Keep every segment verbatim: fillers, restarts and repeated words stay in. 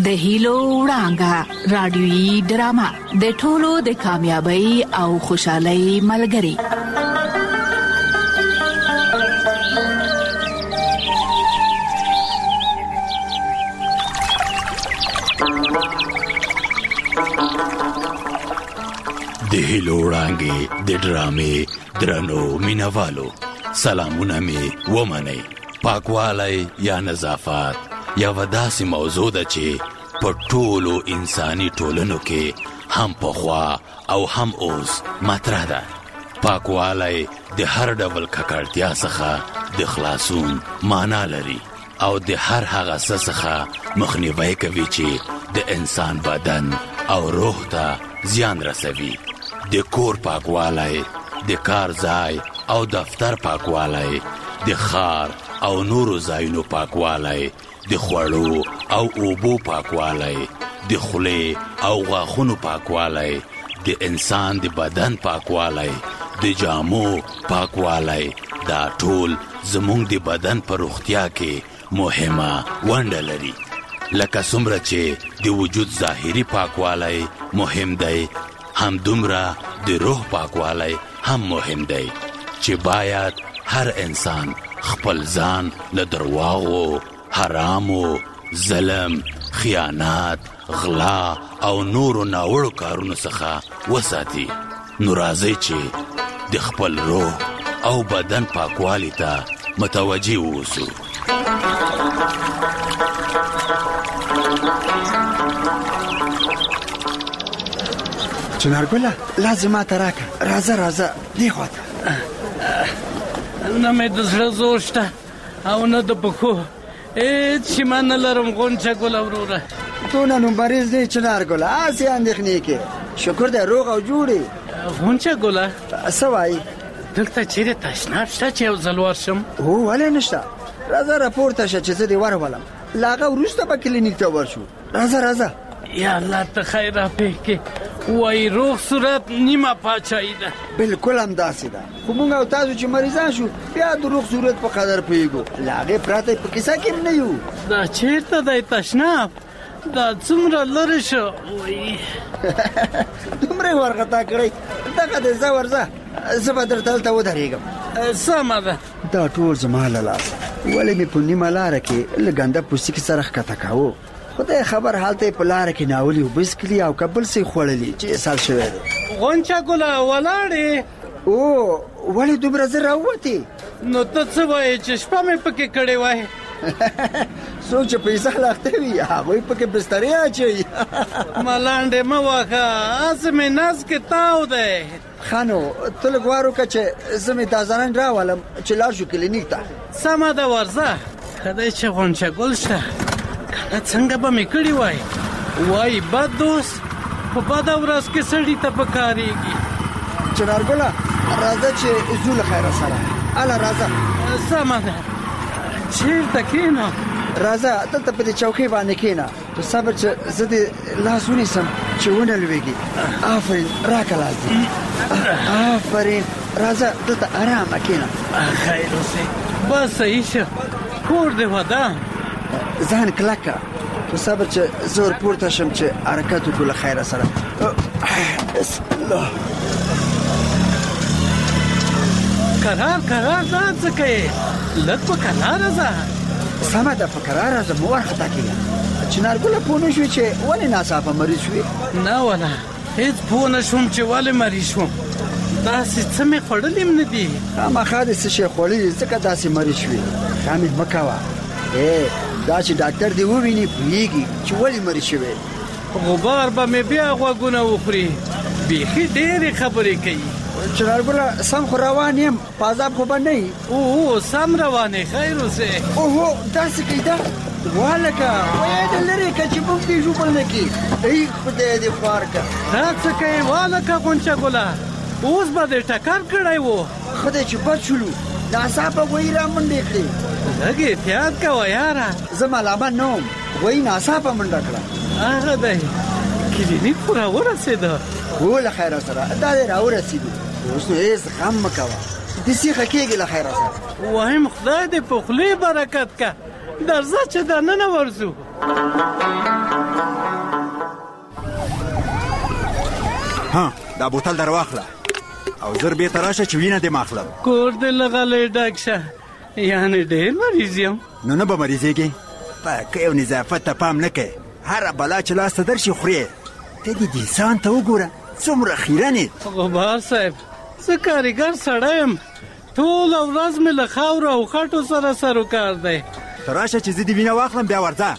د هیلو وړانګه رادیويي ډرامه د ټولو د کامیابی او خوشحالۍ ملګری. د هیلو وړانګې د ډرامې درنو مینوالو، سلامونه می ومنئ. پاکوالی یا نظافت یوه داسې موضوع ده چې په ټولو انساني ټولنو کې هم پخوا او هم اوس مطرح ده. پاکوالی د هر ډول ککړتیا څخه د خلاصون معنا لري او د هر هغه څه څخه مخنیوی کوي چې د انسان بدن او روح ته زیان رسوي. د کور پاکوالی، د کار ځای او دفتر پاکوالی، د ښار او نورو ځایونو پاکوالی، د خوړو او اوبو پاکوالی، د خولې او غاښونو پاکوالی، د انسان د بدن پاکوالی، د جامو پاکوالی، دا ټول زموږ د بدن په روغتیا کې مهمه ونډه لري. لکه څومره چې د وجود ظاهري پاکوالی مهم دی، هم دومره د روح پاکوالی هم مهم دی چې باید هر انسان خپل ځان له درواغو، حرامو، ظلم، خیانت، غلا او نورو ناوړو کارونو څخه وساتي. نو راځئ چې د خپل روح او بدن پاکوالی ته متوجه اوسو. چنارګله لازمه تراکه، راځه راځه دی خواته. نه مې د زړه زور شته او نه د پښو، هېڅ شي ما نه لرم. غونچه ګله وروره، تو نن مریض دی چنارګله، هسې اندېښنې کې. شکر دی روغ او جوړې. غونچه ګله څه وایي؟ دلته چیرې تشناب شته چې یو ځل ورشم؟ هو ولې نشته، راځه راپورته شه چې زه دې ورولم. له هغه وروسته به کلینیک ته ورشو. راځه راځه. یا الله ته خیر را پېښ کړې. وای روغ صورت نیمه پاچاهي ده. بالکل همداسې ده، خو موږ او تاسو چې مریضان شو بیا د روغ صورت په قدر پوهېږو. له هغې پرته په کیسه کې نه یو. دا چېرته دی تشناب؟ دا څومره لرې شو؟ وای دومره ورخطا کړی. دغه دی، ځه ورځه، زه به درته هلته ودرېږم. سمه ده. دا ټول زما له لاسه، ولې مې په نیمه لاره کې له ګنده پوستکي سره ښکته کاوه. خدای خبر حالته په لاره کې ناولي او بسکلي او کبل سي خوړلي چې اسهال شوی دی. غونچه ګله ولاړې؟ او ولې دومره زر راووتې؟ نو ته څه وایې چې شپه مې پکې کړې وای؟ څوک چې پیسه لاخته وي هغوی پکې بسترې اچوي. ملانډې مه وهه، هسې مې نس کې تاو دی. ښه نو ته لږ وار وکړه چې زه مې تازه رنګ راولم چې لاړ شو کلینیک ته. سمه ده ورځه. خدای چې غونچه ګل شته کنه څنګه به مې کړي وای. وای بد دوست په بده ورځ کې سړي ته پکارېږي. چنارګله راځه چې ځو له خیره سره. هله راځه. سمه ده. چېرته کښېنه؟ راځه دلته په دې چوکۍ باندې کښېنه. په صبر چې زه دې لاس ونیسم چې ونه لوېږي. آفرین راکه لاس دې. آفرین راځه دلته ارامه کښېنه. خیر اوسې. بس صحیح شه، کور دې ودان. ځان کلک کړه، په صبر چې زه ورپورته شم چې حرکت وکړو له خیره سره. بسم الله. کرار کرار ځان څه کوې؟ لږ په کراره ځه. سمه ده، په کراره ځه، مه ورخطا کېږه. چنارګله پوه نه شوې چې ولې ناڅاپه مریض شوې؟ نه ولا هېڅ پوه نه شوم چې ولې مریض شوم. داسې څه مې خوړلي هم نه دي. خامخا دې څه شی خوړلي ځکه داسې مریض شوې. ښه مې مه کوه. دا چې ډاکټر دې وویني پوهېږي چې ولې مریض شوې. غبار به مې بیا غوږونه وخوري. بیخي ډېرې خبرې کوي. چنارګله سم خو روان یم، په عذاب خو به نه یي؟ اوه سم روانې، خیر اوسې. اوهو داسې کوي ده؟ والکه وایه دې لرې که چې موږ دې ژوبل نه کړي. ای خدای دې خوار که. دا څه کوې والکه غونچه ګله؟ اوس به دې ټکر کړی و. خدای چې بد شولو، ناڅاپه وایي را منډې کړې. لږ احتیاط کوه یاره. زه ملامت نه وم، وایي ناڅاپه منډه کړه. هغه دی کلینیک خو راورسېده؟ هو له خیره سره دا دی راورسېدو. اوس نو هېڅ غم مه کوه، دې سیخه کېږي له خیره سره. وایم خدای دې په خولې برکت که. درځه چې دننه ورځو. ها دا بوتل در واخله او زر بیرته راشه چې وینه دې ماخلم. کور دې لغلی ډک شه، یعنې ډېر مریض یم. نو نه به مریضېږې؟ پاکۍ او نظافت ته پام نه کوې، هره بلا چې لاسته درشي خورې. ته دې دې ځان ته وګوره څومره خیرن یې. غبار صاحب زه کاریګر سړی یم، ټوله ورځ مې له خاورو او خټو سره سروکار دی. ته راشه چې زه دې وینه واخلم بیا ورځه.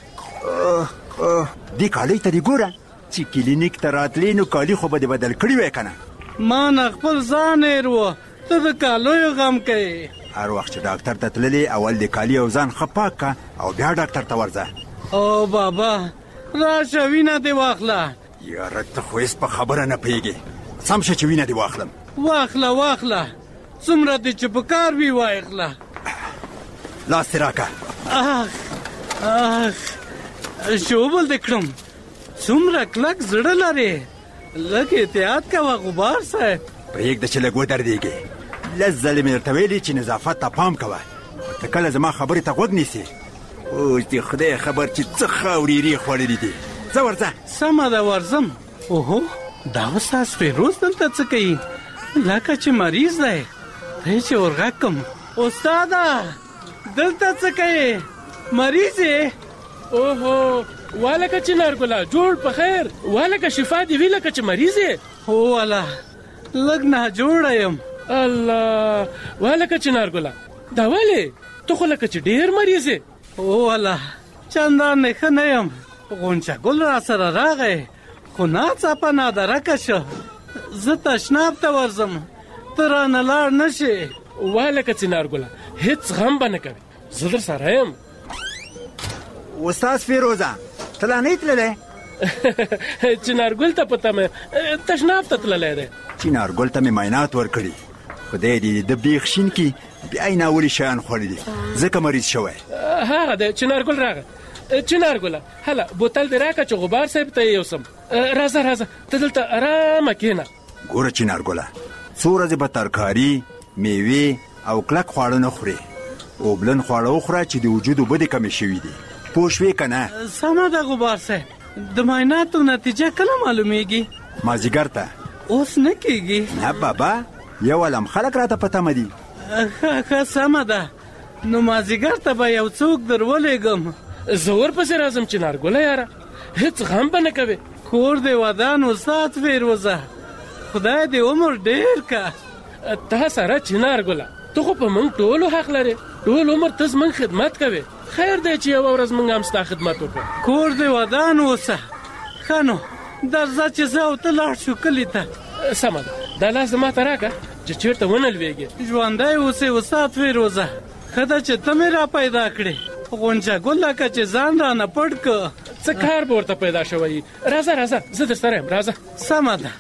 دې کالۍ ته دې ګوره چې کلینیک ته راتلې نو کالي خو به دې بدل کړي وی که نه؟ ما نه خپل ځان هېر و، ته د کالیو غم کوې. هر وخت چې ډاکټر ته تللې اول د کالي او ځان ښه پاک که او بیا ډاکټر ته ورځه. او بابا راشه وینه دې واخله. یاره ته خو هېڅ په خبره نه پوهېږې. سم شه چې وینه دې واخلم. واخله واخله، څومره دې چې په کار وي واخله. لاس دې راکه. اخ اخ شوبل دې کړم، څومره کلک زړه لرې. لږ احتیاط کوه غبار صاحب. پرېږده چې لږ ودرېږې. لس ځلې مې درته ویلي چې نظافت ته پام کوه، خو ته کله زما خبرې ته غوږ نیسې. اوس دې خدای خبر چې څه خاورېرې خوړلې دي. ځه ورځه. سمه ده ورځم. اوهو دا استاد فیروز دلته څه کوي؟ لکه چې مریض دی. دی چې ورغږ کړم، استاده دلته څه کوي؟ مریض یې؟ اوهو والکه چې نارګله جوړ په خیر، والکه شفا دې وي لکه چې مریض یې. هو والا لږ ناجوړه یم. الله والکه چې نارګله دا ولې؟ ته خو لکه چې ډېر مریض یې. هو والا چندانې ښه نه یم. غونچه ګل را سره راغی خو ناڅاپه نادرکه شو. زه تشناب ته ورځم، ته رانه لاړ نه شې. والکه چې نارګله هېڅ غم به نه کوې، زه در سره یم. استاد فیروزه ته لا نه یې تللی؟ چنارګل ته په تمه تشناب ته تللی دی. چنارګل ته مې معاینات ورکړي، خدای دې د بیخ شین کي بیا یې ناولي شیان خوړلي ځکه مریض شوی. هغه دی چنارګل راغی. چنارګله هله بوتل دې راکړه چې غبار صاحب ته یې یوسم. راځه راځه ته دلته ارامه کښېنه. ګوره چنارګله څو ورځې به ترکاري، میوې او کلک خواړه نه خورې. اوبلن خواړه وخوره چې د وجود اوبه دې کمې شوي دي. پوه شوې که نه؟ سمه ده غبار صاحب. د معایناتو نتیجه کله معلومیږي؟ مازدیګر ته. اوس نه کېږي؟ نه بابا یو علم خلک راته په تمه دي. ښه ښه سمه ده، نو مازدیګر ته به یو څوک در ولېږم. زه ورپسې راځم چنارګله یاره، هېڅ غم به نه کوې. کور دې ودان استاد فیروزه، خدای دې عمر ډېر که. تا سره چنارګله ته خو په موږ ټولو حق لرې، ټول عمر ته زموږ خدمت کوې. خیر دی چې یوه ورځ موږ هم ستا خدمت وکړو. کور دې ودان اوسه. ښه نو درځه چې زه او ته لاړ شو کلي ته. سمه ده، دا لاس زما ته راکړه چې چېرته ونه لوېږې. ژوندی اوسې استاد فیروزه، ښه ده چې ته مې را پیدا کړې. غونچه ګل لکه چې ځان رانه پټ که. څه کار به ورته پیدا شوی؟ راځه راځه زه در سره یم، راځه. سمه ده.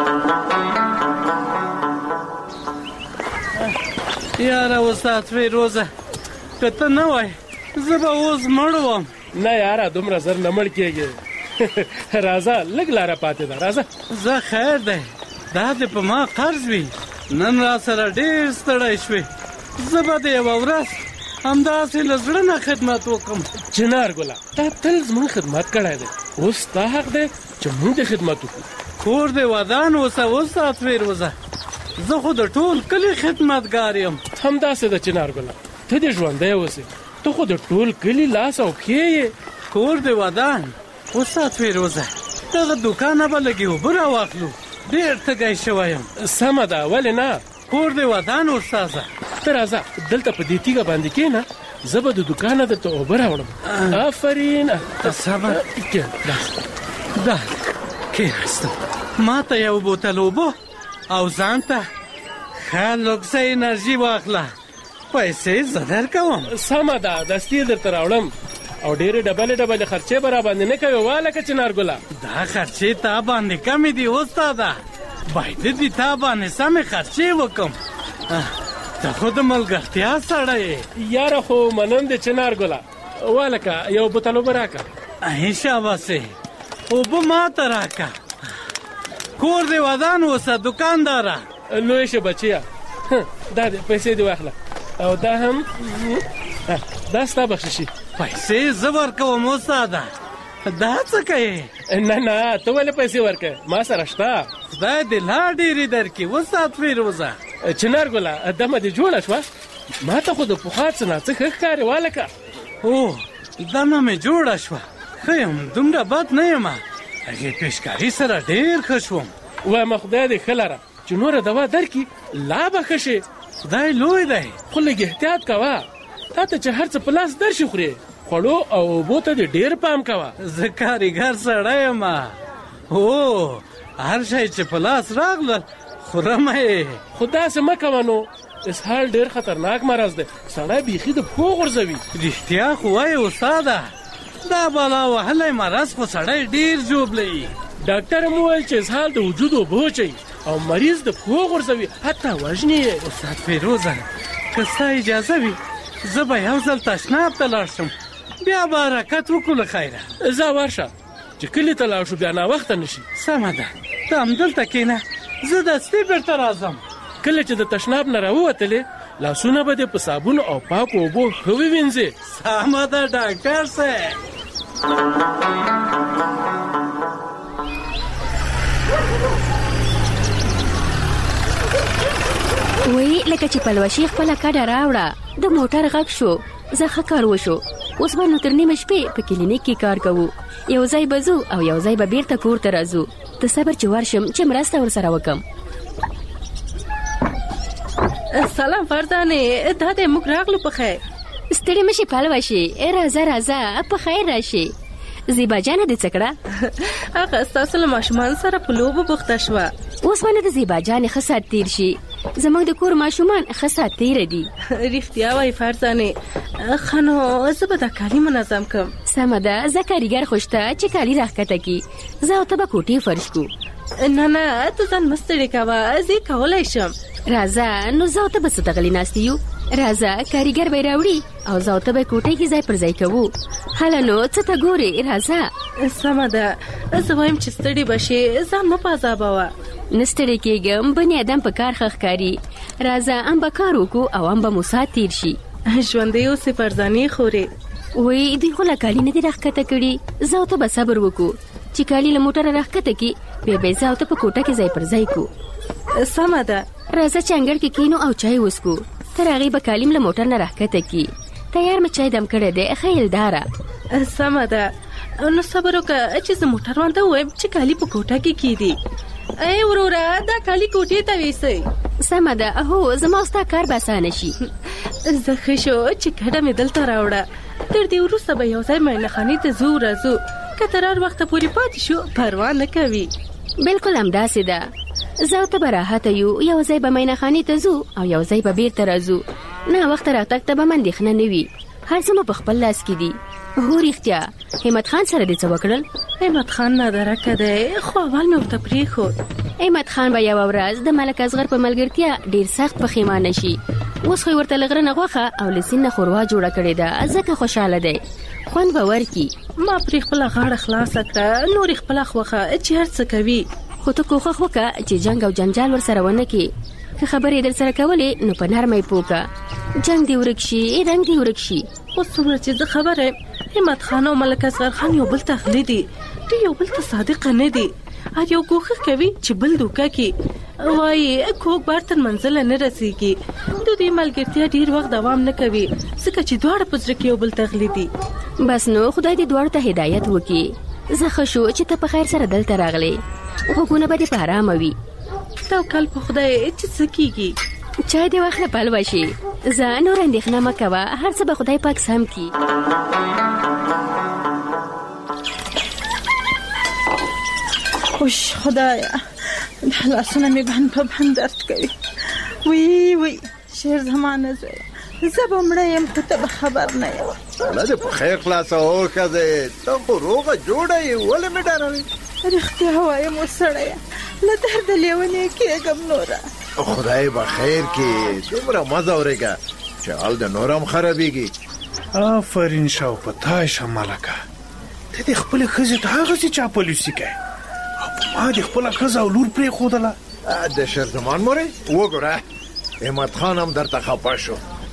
یاره استاد فیروزه که ته نه وای زه به اوس مړ وم. نه یاره دومره زر نه مړ کېږي. راځه لږ لاره پاتې ده، راځه. زه خیر دی، دا دې په ما قرض وي. نن را سره ډېر ستړی شوې، زه به د یوه ورځ همداسې له زړه نه خدمت وکړم. چنارګله تا تل زموږ خدمت کړی دی، اوس ستا حق دی چې موږ دې خدمت وکړو. کور دې ودان اوسه استاد فیروزه، زه خو د ټول کلي خدمتګار یم. همداسې ده چنارګله، ته دې ژوندی اوسې، ته خو د ټول کلي لاس او پښې یې. کور دې ودان استاد فیروزه، دغه دوکانه به لږې اوبه راواخلو، ډېر تږی شوی یم. سمه ده، ولې نه؟ کور دې ودان استاده. ته راځه دلته په دې تیږه باندې کښېنه، زه به د دوکانه درته اوبه راوړم. آفرین. سمه ده کښېناستم. ما ته یو بوتل اوبه او ځان ته ښه لوکسه انرژي واخله. پیسې زه درکوم. سمه ده دستي درته راوړم، او ډېرې ډبلې ډبلې خرچې به را باندې نه کوې والکه چنارګله. دا خرچې تا باندې کمې دي استاده، باید دې تا باندې سمې خرچې وکم. ته خو د ملګرتیا سړی یې. یاره خو منم دې چنارګله، والکه یو بوتل اوبه راکړه. ای شاباسې، اوبه ما ته راکړه. کور دې ودان اوسه دوکانداره. لوی شه بچیه، دا دې پیسې دې واخله، او دا هم دا ستا بخششي. پیسې زه ورکوم استاده. دا څه کوې؟ نه نه ته ولې پیسې ورکړې؟ ما سره شته. خدای دې لا ډېرې درکړي استاد فیروزه. چنارګله دمه دې جوړه شوه؟ ما ته خو د پخوا څه نه څه ښه ښکارې والکه. او دمه مې جوړه شوه. ښه یم، دومره بد نه یم. هغې پیشکاري سره ډېر ښه شوم. وایم خدای دې ښه لره چې نوره دوا درکړي لا به ښه شي. خدای لوی دی. خو لږ احتیاط کوه. تا ته چې هر څه په لاس درشي خورې، خوړو او اوبو ته دې ډېر پام کوه. زه کاریګر سړی یم. هو هر شی چې په لاس راغلل خورم یې. خو داسې مه کوه نو. اسهال ډېر خطرناک مرض دی، سړی بیخي د پښو غورځوي. رښتیا خو وایې استاده، دا بالا وهلی مرض خو سړی ډېر ژوبلوي. ډاکټر هم وویل چې اسهال د وجود اوبه وچوي او مریض د پښو غورځوي، حتی وژني یې. استاد فیروزه که ستا اجازه وي زه به یو ځل تشناب ته لاړ شم، بیا به حرکت وکړو له خیره. ځه ورشه چې کلي ته لاړ شو بیا ناوخته نه شي. سمه ده، ته همدلته کښېنه، زه دستي بېرته راځم. کله چې د تشناب نه راووتلې لاسونه به دې په صابون او پاکو اوبو ښه ووینځې. سمه ده ډاکټر صاحب. وی لکه چې پلوشي خپله کډه راوړه. د موټر غږ شو، زه ښه کار وشو. اوس به نو تر نیمه شپې په کلینیک کې کار کوو. یو ځای به ځو او یو ځای به بیرته کور ته راځو. ته صبر چې ورشم چې مرسته ورسره وکم. سلام فرزانې، دا دې موږ راغلو په خیر. ستړې مشي پلوشي، راځه راځه په خیر راشي. زیبا جانه دې څه کړه؟ هغه ستاسو له ماشومان سره په لوبو بوخته شوه. اوس باندې د زیبا جانې ښه ساعت تېر شي. زموږ د کور ماشومان ښه ساعت تېره دي. رښتیا وایي فرزانې. ښه نو زه به دا کالي منظم کړم. سمه ده، زه کاریګر خو شته چې کالي راښکته کړي. زه او ته به کوټې فرش کړو. نه نه ته ځان مه ستړې کوه، زه یې کولی شم. راځه نو زه او ته به څه ته غلي ناستې یو. راځه کاریګر به یې راوړي او زه او ته به یې کوټې کې ځای پر ځای کوو. هله نو څه ته ګورې؟ راځه. سمه ده، زه وایم چې ستړې به شې، ځان مه په عذابوه. نه ستړې کېږم، بني ادم په کار ښه ښکاري. راځه ام به کار وکړو او ام به مو ساعت تېر شي. ژوندی اوسې فرزانې خورې. وی دوی خو له کالي نه دي راښکته کړي. زه او ته به صبر وکړو چې کالي له موټره راښکته کړي، بیا به یې زه او ته په کوټه کې ځای پر ځای کړو. سمه ده. راځه چې انګړ کې کښېنو او چای وڅښو. تر هغې به کالیم له موټر نه راښکته کړي. تیار مې چای دم کړی دی، ښه یلداره. سمه ده، نو صبر وکړه چې زه موټر وانته ووایم چې کالي په کوټه کې کېدي. ای وروره دا کالي کوټې ته ویسئ. سمه ده، هو زما ستا کار به اسانه شي. زه ښه شو چې کډه مې دلته راوړه. تر دې وروسته به یو ځای معاینهخانې ته ځو راځو. که تر هر وخته پورې پاتې شو پروا نه کوي. بلکل همداسې ده. زه او ته به راحته یو، یو ځای به معاینهخانې ته ځو او یو ځای به بیرته راځو. ناوخته راتګ ته به مې اندېښنه نه وي. هر څه مو په خپل لاس کې دي. هو رښتیا همت خان سره دې څه وکړل؟ همت خان نادرکه دی، خو اول مې ورته پرېښود. همت خان به یوه ورځ د ملک اصغر په ملګرتیا ډېر سخت پښیمانه شي. اوس خو یې ورته له غره نه غوښه او له سیند نه ښوروا جوړه کړې ده، ځکه خوشحاله دی. خوند به ورکي. ما پرې خپله غاړه خلاصه کړه، نور یې خپله خوښه چې هر څه کوي. خو ته کوښښ وکړه چې جنګ او جنجال ورسره ونه کړې. که خبرې در سره کولې نو په نرمه یې پوکه. جنګ دې ورک شي، رنګ دې ورک شي. خو څومره چې زه خبره یم، همت خان او ملک اصغر خان یو بل ته غلي دي. دوی یو بل ته صادقه نه دي. هر یو کوښښ کوي چې بل دوکه کړي. وایي کوږ بار تر منزله نه رسېږي. د دوی ملګرتیا ډېر وخت دوام نه کوي، ځکه چې دواړه په زړه کې یو بل ته غلي دي. بس نو خدای دې دواړو ته هدایت وکړي. زه ښه شو چې ته په خیر سره دلته راغلې. غوږونه به دې په ارامه وي. توکل په خدای چې څه کېږي. چای دې واخله پلوشي. زه نور اندېښنه مه کوه، هر څه به خدای پاک سم کړي. اوش خدایا، لاسونه مې بند په بند درد کوي. وی وی شیر زمانه زوی، زه به مړه یم خو ته به خبر نه یم. الله دې په خیر خلاصه وکړې. ته خو روغه جوړه یې، ولې مې ډاروې؟ رښتیا وایم اوس سړیه، له درده لیونی کېږم نوره. خدای به خیر کړي. دومره مه ځورېږه چې حال د نور هم خرابېږي. آفرین شو په تا شه ملکه. ته دې خپلې ښځې ته هغسې چاپلوسي کوې او په ما دې خپله ښځه او لور پرېښودله. د شیرزمان مورې وګوره، همت خان هم درته خفه شو.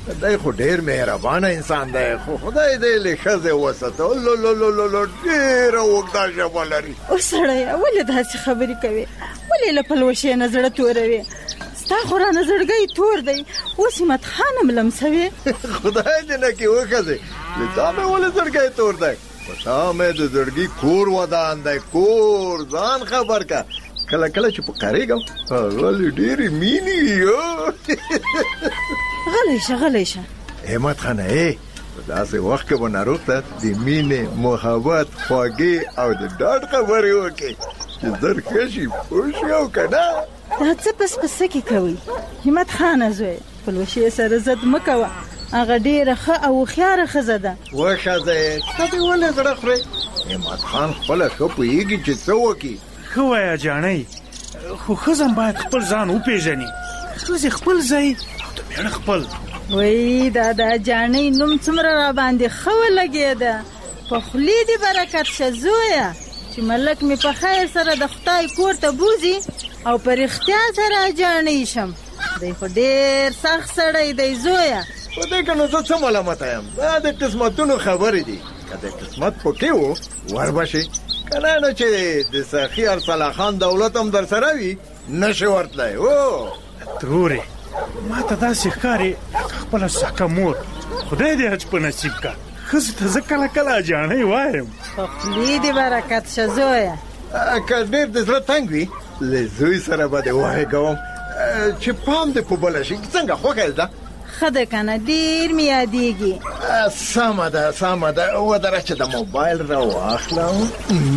دی خو ډیر مهربانه انسان دی، خو خدای دې له ښځې وساته. لولولولو ډېره اوږده ژبه لري. او سړیه ولې داسې خبرې کوې؟ ولې له پلوشې نه زړه توروې؟ ستا خو رانه زړګی تور دی، اوس همت خان هم لمسوې. خدای دې نه کې وښځې، له تا مې ولې زړګی تور دی؟ په تا مې د زړګي کور ودان دی، کور. ځان خبر که کله کله چې په کارېږم هغه ډېرې مینې یو. غلی شه غلی شه. همت خانه ای په داسې وخت کې به ناروغ ته د مینې، محبت، خواږې او د ډاډ خبرې وکړې چې زر ښه شي. پوه شوې او که نه؟ دا څه پس پسه کې کوئ؟ همت خانه زوی، پلوشې سره زد مه کوه، هغه ډېره ښه او هوښیاره ښځه ده. وښځې ته دې ولې زړه خورې؟ همت خان خپله ښه پوهېږي چې څه وکړي. ښه وایه جانۍ، خو ښځه باید خپل ځان وپېژني. ښځې خپل ځای او د مېړه خپل. وی دا دا جانۍ نوم څومره را باندې ښه ولګېده. په خولې دې برکت شه زویه، چې ملک مې په خیر سره د خدای کور ته بوځي او په رښتیا سره جانۍ شم. دی خو ډېر سخت سړی دی زویه. په دې که نو زه څه ملامته یم؟ دا د قسمتونو خبرې دي. که د قسمت پکې و ور به شي، که نه نو چې د سخي ارسلا خان دولت هم در سره وي نشي ورتلی. او ترورې ما ته داسې ښکاري لکه خپله سکه مور. خدای دې حج په نصیب کا. ښځو ته زه کله کله جانۍ وایم. په خولې دې برکت شه زویه. که ډېر د زړه تنګ وي له زوی سره به دې وغږوم چې پام دې په بله شي. څنګه خوښه یې ده؟ ښه ده که نه؟ ډېر مې یادېږي. سمه ده سمه ده. ودره چې د موبایل را واخلم.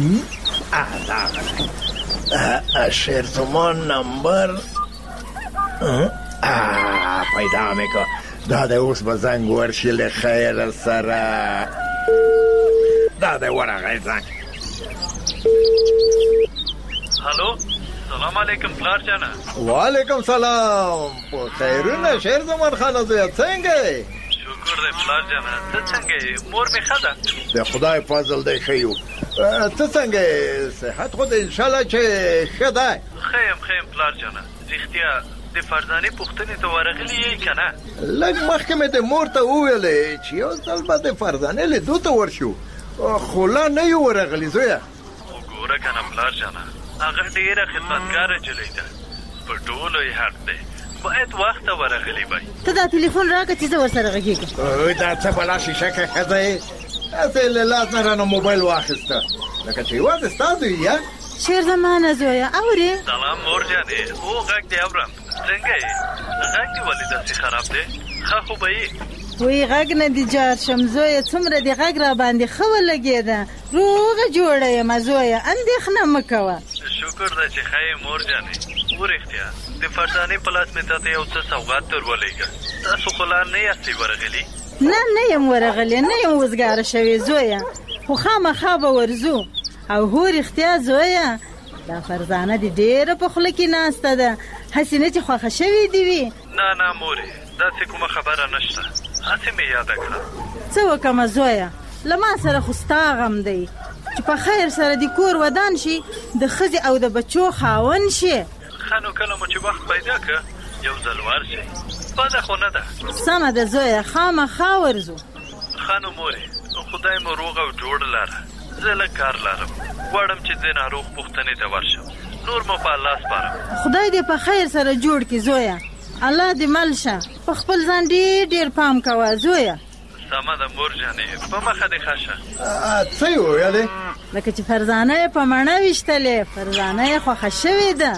دغه شیر زمان نمبر پیدا مې که. دا دی اوس به زنګ ورشي له خیر سره. دا دی ورغی زنګ. هلو، سلام علیکم پلار جانه. وعلیکم سلام. په خیرونه شیر زمان خانه زویه، څنګه یې؟ شکر دی پلار جانه. ته څنګه یې؟ مور مې ښه ده؟ د خدای فضل دی ښه یو. ته څنګه یې؟ صحت خو د انشاءالله چې ښه دی؟ ښه یم ښه یم پلار جانه. رښتیا د فرزانې پوښتنې ته ورغلي یې که نه؟ لږ مخکې مې د مور ته وویلې چې یو ځل به د فرزانې لیدو ته ورشو، خو لا نه یو ورغلي زویه. خو ګوره که نه پلار جانه، هغه ډېره خدمتګاره نجلۍ ده، په ټولو یې حق دی، باید وخت ته ورغلی وای. ته دا تلیفون راکړه چې زه ورسره غږېږم. دا څه بلا شیشکه ښځه یې؟ هسې له لاس نه رانه موبایل واخیسته لکه چې یوازې ستا زوی یې. شیر زمانه زویه اورې؟ سلام مور جانې. او غږ دې اورم. څنګه یې؟ غږ دې ولې داسې خراب دی؟ ښه خو به یې؟ وی غږ نه دي جار شم زویه، څومره دې غږ را باندې ښه ولګېده. روغه جوړه یم زویه، اندېښنه مه کوه. شکر ده چې ښه یې مور جانې. ورښتیا د فرزانې په لاس مې تاته یو څه سوغات در ولېږه. تاسو خو لا نه یاستئ ورغلي؟ نه نه یم ورغلې، نه یم وزګاره شوې زویه، خو خامخا به ورځو. او هو رښتیا زویه، دا فرزانه دې ډېره په خوله کې ناسته ده، هسې نه چې خوښه شوې دې وي. نه نه مورې، داسې کومه خبره نشته، هسې مې یاده کړه. څه وکړمه زویه، له ما سره خو ستا غم دی چې په خیر سره دې کور ودان شي، د ښځې او د بچو خاوند شي. ښه نو کله مو چې وخت پیدا که یو ځل ورشئ، بده خو نه ده. سمه ده زویه، خامخا ورځو. ښه نو مورې، خدای مو روغ او جوړ لره. زه لږ کار لرم، غواړم چې د ناروغ پوښتنې ته ورشم، نور مو په الله سپارم. خدای دې په خیر سره جوړ کړي زویه، الله دې مل شه. په خپل ځان ډېر ډېر پام کوه زویه. سمه ده مور جانې، په مخه دې ښه شه. څه یې وویلې؟ لکه چې فرزانه یې په مڼه ویشتلې، فرزانه یې خوښه شوې ده.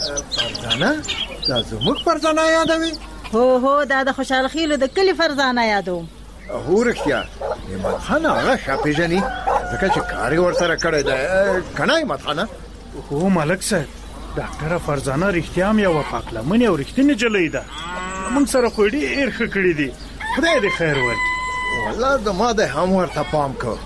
فرزانه؟ دا زموږ فرزانه یادوي؟ هو هو، دا د خوشحال خیلو د کلي فرزانه یادوم. هو رښتیا همت خان هغه ښه پېژني، ځکه چې کار یې ورسره کړی دی، که نه همت خانه؟ هو ملک صاحب، ډاکټره فرزانه رښتیا هم یوه پاکلمنې او رښتینې نجلۍ ده. موږ سره خو یې ډېر ښه کړي دي، خدای دې خیر ورکړي. والله زما دی هم ورته پام کو.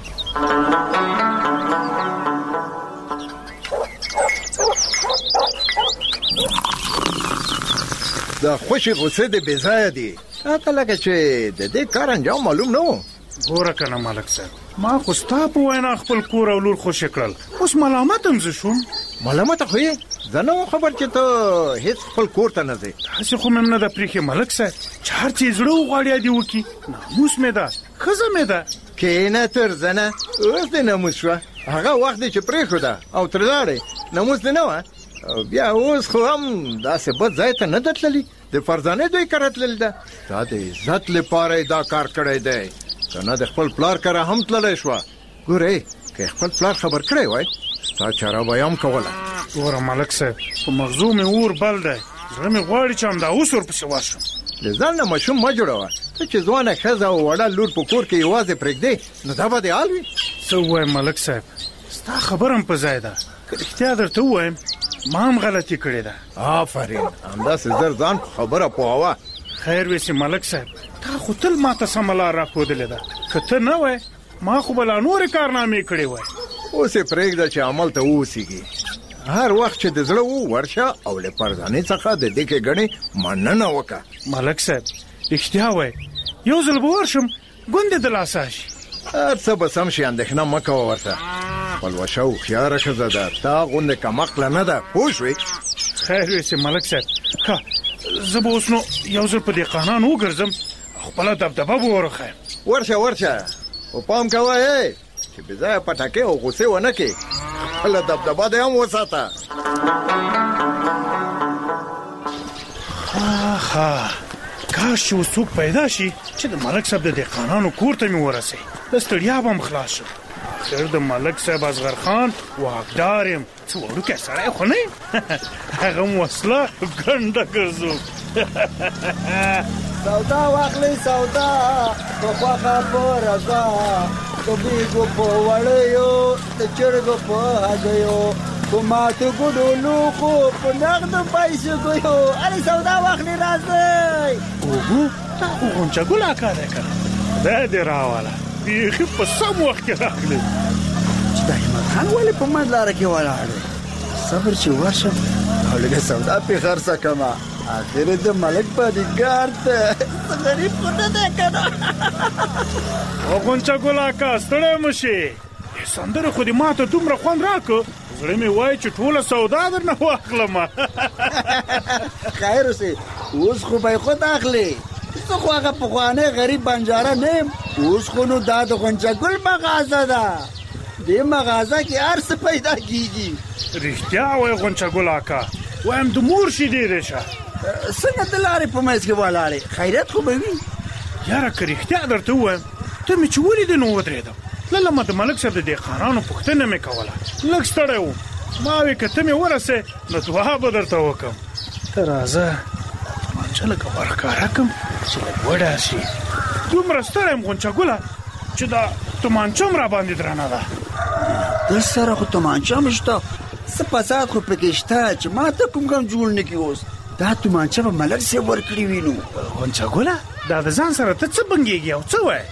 دا خوشي غصې د بې ځایه دي، حتی لکه چې د دې کار انجام معلوم نه و. ګوره کنه ملک صاحب، ما خو ستا په وینا خپل کور او لور خوشي کړل، اوس ملامت هم زه شوم. ملامت خو یې زه نه وم خبر چې ته هېڅ خپل کور ته نه ځې. هسې خو مې هم نه ده پرېښې ملک صاحب، چې هر څه یې زړه وغواړي دې وکړي. ناموس مې ده، ښځه مې ده. کښېنه ترزنه، اوس دې ناموس شوه. هغه وخت دې چې پرېښوده او ترې لاړې، ناموس دې نه وه. او بیا اوس خو هم داسې بد ځای ته نه ده تللي، د فرزانې دوی کره تللې ده. دا د عزت لپاره یې دا کار کړی دی، که نه د خپل پلار کره هم تللی شوه. ګورئ، که خپل پلار خبر کړی وای، ستا چاره به یې هم کوله. ګوره ملک صاحب، په مغزو مې اور بل دی، زړه مې غواړي چې همدا اوس ورپسې ورشم. د ځان نه ماشوم مه جوړوه. ته چې ځوانه ښځه او وړه لور په کور کې یوازې پرېږدې، نو دا به دې حال وي. څه ووایم ملک صاحب، ستا خبره هم په ځای ده. که رښتیا درته ووایم، ما هم غلطي کړې ده. آفرین، همداسې زر ځان په خبره پوهوه. خیر ویسې ملک صاحب، تا خو تل ما ته سمه لار راښودلې ده. که ته نه وای، ما خو به لا نورې کارنامې کړې وای. اوس یې پرېږده چې عمل ته واوسېږي. هر وخت چې د زړه و ورشه او له فرزانې څخه د دې کې ګڼې مننه وکړه. ملک صاحب، رښتیا وای، یو ځل به ورشم، ګوندې د لاسه شي. هر څه به سم شي، اندېښنه مه کوه ورته. پلوشه هوښیاره ښځه ده، تا غوندې کمقله نه ده، پوه شوې؟ خیر ویسې ملک صاحب، ښه زه به اوس نو یو ځل په دهقانانو وګرځم، خپله دبدبه به ورښیم. ورشه ورشه، خو پام کوه ای چې بې ځایه پټکې او غوسې ونه کړې. خپله دبدبه دې هم وساته. ښه، کاش چې اوس څوک پیدا شي چې د ملک صاحب د دهقانانو کور ته مې ورسوي، د ستړیا به هم خلاص شم. خیر د ملک صاحب اصغر خان واکدار یم، څه وړوکی سړی خو نه یم. هغه هم وسله ګنډه ګرځو. سودا واخلئ سودا، په خوښه په رضا، د بیګو په وړیو، د چرګو په هګیو، په ماتو ګوډو لوښو، په نغدو پیسو ګیو. ارې سودا واخلئ راځئ. اوهو، دا خو غونچه ګل اکا دی که نه؟ خدای دې راوله، بیخي په سم وخت کې راغلی. چې دا همت خان ولې په مد لاره کې ولاړ دی؟ صبر چې ورشم او لږه سودا پې خرڅه کړمه. آخر د ملک بادیګار ته غریب خو نه دی که نه. او غونچه ګل اکا، ستړی مه شې. دې سندرې خو دې ما ته دومره خوند راکړه، زړه مې وایي چې ټوله سودا درنه واخلمه. خیر اوسې، اوس خو به یې خود اخلې. زه خو هغه پخوانی غریب بنجاره نه یم. اوس خو نو دا د غونچه ګل مغازه ده. دې مغازه کې هر څه پیدا کېږي. رښتیا وایي غونچه ګل اکا، وایم د مور شیدې دی شه. څنګه د لارې په منځ کې ولاړې؟ خیرات خو به وي. یاره که رښتیا درته ووایم، ته مې چې ولیدې نو ودرېدم. تللم د ملک صاحب د دهقانانو پوښتنه مې کوله. لږ ستړی وم، ما وې که ته مې ورسې نو دعا به درته وکړم. ته راځه، تمانچه لږه ورښکاره کړم چې لږ وډار شي. دومره ستړی یم غونچه ګله چې دا تمانچه هم را باندې درنه ده. در سره خو تمانچه هم شته، څه فساد خو پکې شته چې ما ته کوم غم جوړ نه کړي. اوس دا تمانچه به ملک صاحب ورکړي وي. نو غونچه ګله، دا د ځان سره ته څه بنګېږي او څه وایې؟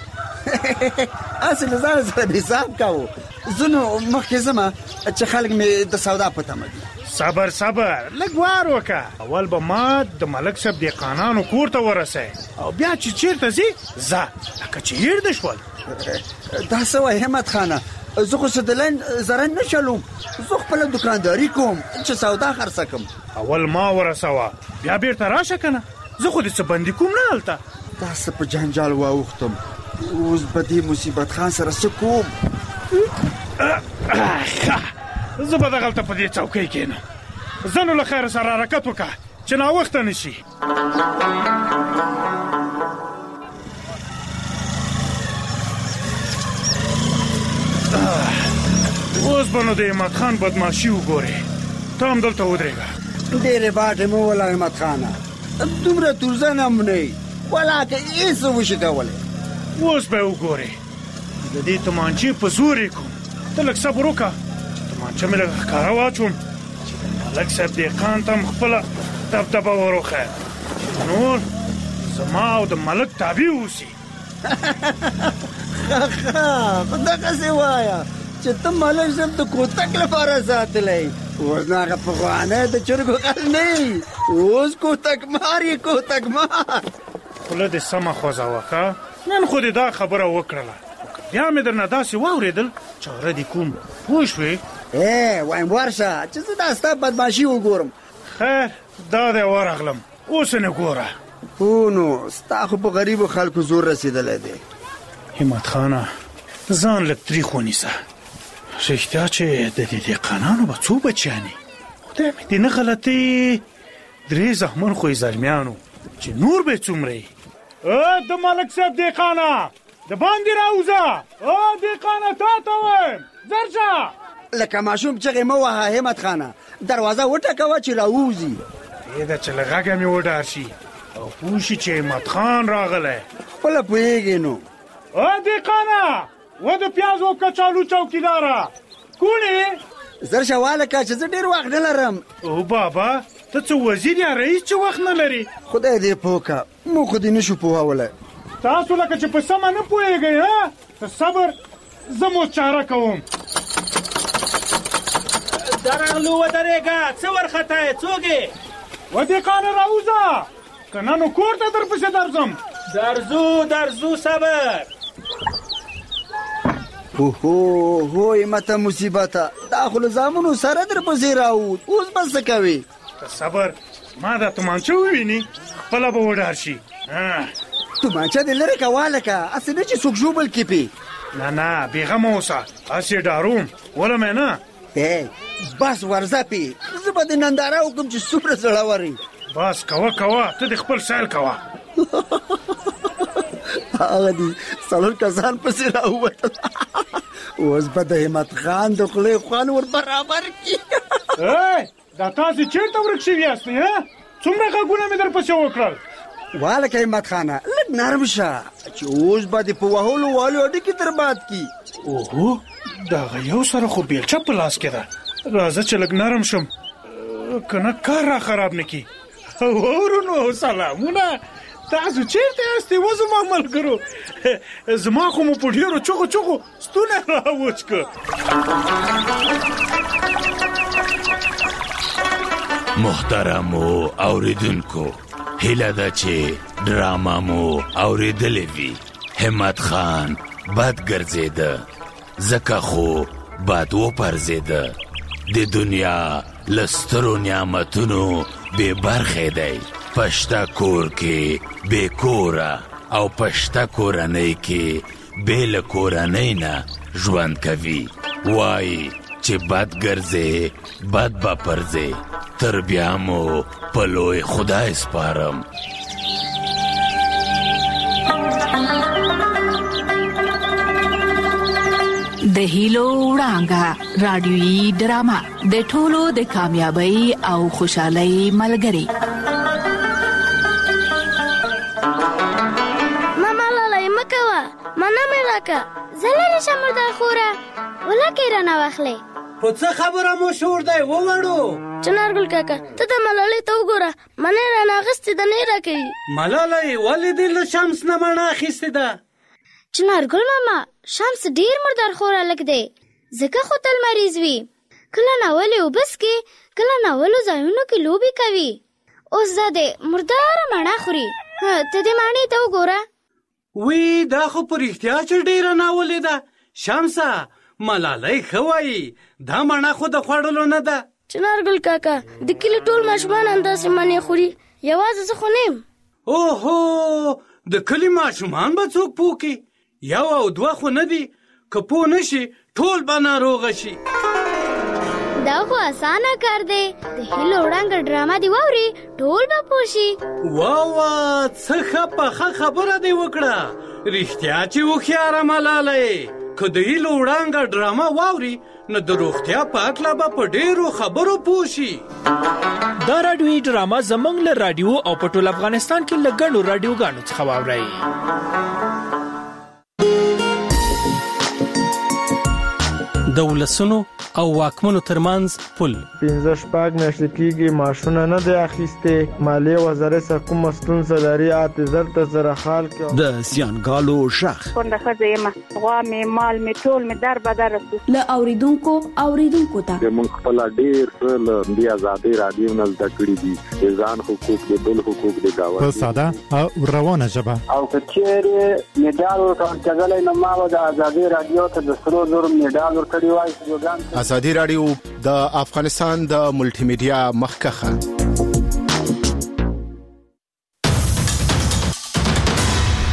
هسې له ځانه سره حساب کوو. زه نو مخکې ځمه چې خلک مې د سودا په تمه دي. صبر صبر، لږ وار وکړه. اول به ما د ملک صاحب دهقانانو کور ته ورسوي، او بیا چې چېرته ځي ځه، لکه چې هېر دې شول. دا څه وایي همت خانه، زه خو څه د لین زرن نه چلوم. زه خپله دوکانداري کوم چې سودا خرڅه کړم. اول ما ورسوه، بیا بیرته راشه که نه. زه خو دې څه بندي کوم نه هلته. دا څه په جنجال واوښتم، اوس به دې مصیبت خان سره څه کوم؟ زه به دغلته په دې څوکۍ کښېنم. زه نو له خیره سره حرکت وکړه چې ناوخته نه شي. اوس به نو د همت خان بدماشي وګورې. ته هم دلته ودرېږه. ډېرې باټې مه وله همت خانه، دومره تورزن هم نه یې، ولاکه هېڅ وشي کولی. اوس به یې وګورې، د دې تمانچې په زور یې کوم. ته لږ صبر وکړه، تمانچه مې لږ ښکاره واچوم چې د ملک صاحب دهقان ته هم خپله دبدبه ور وښیم، چې نور زما او د ملک تابع اوسي. ښه ښه، خو دغسې وایه چې ته ملک صاحب د کوتک لپاره ساتلی. اوس نو هغه پخوانی د چرګو غل نه یي، اوس کوتک مار یې کوتک مار. خوله دې سمه خوځوه ښه نن خو دې دا خبره وکړله بیا مې درنه داسې واورېدل چاره دې کوم پوه شوې ای وایم ورشه چې زه دا ستا بدماشي وګورم خیر دا دی ورغلم اوس نه ګوره هو نو ستا خو په غریبو خلکو زور رسېدلی دی همت خانه ځان لږ تریخ ونیسه رښتیا چې د دې دهقانانو به څو بچیانې خدای مې دې نه غلطې درې زحمن خو یې زلمیانو چې نور به څومره د ملک صاحب دهقانه د باندې راوځه او دهقانه تا ته وایم زر شه لکه ماشوم چغې مه وهه همت خانه دروازه وټکوه چې راووځي پرېږده چې له غږه مې وډار شي او پوه شي چې همت خان راغلی خپله پوهېږې نو او دهقانه و د پیاز او کچالو چوکیداره کوڼې زر شه والکه چې زه ډېر وخت نه لرم او بابا ته څه وزیر یا رئیس چې وخت نه لري خدای دې پوه که موږ خو دې نه شو پوهولی تاسو لکه چې په سمه نه پوهېږئ ها ته صبر زه مو چاره کوم درغلو ودرېږه څه ورخطا یې څوک یې و دهقانه راوځه که نه نو کور ته درپسې درځم درځو درځو صبر هو هو همته مصیبته دا خو له زامنو سره درپسې راووت اوس به څه کوې ته صبر ما دا تومانچه وویني خپله به وډار شي تومانچه دې لرې که والکه هسې نه چې څوک ژوبل کیپې نه نه بېغمه اوسه هسې ډاروم ولم یې نه ای بس ورځه پې زه به دې ننداره وکړم چې څومره زړور یې بس کوه کوه ته دې خپل سیل کوه هغه دي څلور کسان پسې راووتل اوس به د همت خان د خولې خوند ور برابر کړي دا تاسې چېرته ورک شوي یاستئ څومره غږونه مې درپسې وکړل والکه همت خانه لږ نرم شه چې اوس به دې په وهلو والو اډیکې درباد کړي اوهو د هغه یو سره خو بیلچه په لاس کې ده راځه چې لږ نرم شم که نه کار را خراب نه کړي ورونو سلامونه تاسو چیرته یاستئ و زما ملګرو زما خو مو په ډېرو چغو چغو ستونی راوچ که محترمو اوریدونکو هیله ده چې ډراما مو اوریدلې وي همت خان بد ګرځېده ځکه خو بد وپرځېده د دنیا له سترو نعمتونو بې برخې دی پشته کور کې بې کوره او پشته کورنۍ کې بې له کورنۍ نه ژوند کوي وایي چې بد ګرځې بد به پرځې تر بیا مو په لوی خدای سپارم د هیلو وړانګه رادیویي ډرامه د ټولو د کامیابی او خوشحالۍ ملګری مانا مې راکه زه لرې شم مردار خوره ولکې رانه واخلې خو څه خبره مو شور دی ووړو چنارګل کاکا ته د ملالۍ ته وګوره منې رانه اخیستې ده نه یې راکوي ملالۍ ولې دې له شمس نه مڼه اخیستې ده چنارګل ماما شمس ډېر مردار خور هلک دی ځکه خو تل مریض وي کله ناولې اوبه څکي کله ناولو ځایونو کې لوبې کوي اوس دا دی مرداره مڼه خوري ته دې مڼې ته وګوره وی دا خو په رښتیا چې ډېره ناولې ده شمسه ملالۍ ښه وایي دا مڼه خو د خوړلو نه ده چنارګل کاکا د کلي ټول ماشومان همداسې مڼې خوري یوازې زه خو نه یم اوهو د کلي ماشومان به څوک پوه کړي یو او دوه خو نه دي که پوه نه شي ټول به ناروغه شي دا خو اسانه کار دی د هیلو وړانګه ډرامه دی واوري ټول به پوه شي واوا څه ښه پخه خبره دی وکړه رښتیا چې هوښیاره ملالۍ که د هیلو وړانګه ډرامه واوري نو د روغتیا په هکله به په ډېرو خبرو پوه شي دا راډیویي ډرامه زموږ له راډیو او په ټول افغانستان کې له ګڼو راډیوګانو څخه واورئ د ولسونو او واکمنو ترمنځ پل. پنځه شپږ میاشتې کېږي ماشونه نه دی اخیستې. مالیې وزارت څخه کومه ستونزه لري اته زر ته زره حال کې. د زیانګالو شخ کونډه ښځه یم، غوا مې مال مې ټول مې در بدر رسو. له اوریدونکو اوریدونکو ته موږ خپل ډېر څه له دې ازادۍ رادیو نه زده کړي دي، د ځان حقوق د بل حقوق د گاونډي په ساده او روانه ژبه. او که چیرې میډال ورکول کېدلی نو ما به د ازادۍ رادیو ته د سرو زرو میډال ورکړی وای. ازادي رادیو د افغانستان د ملټي میډیا مخکخه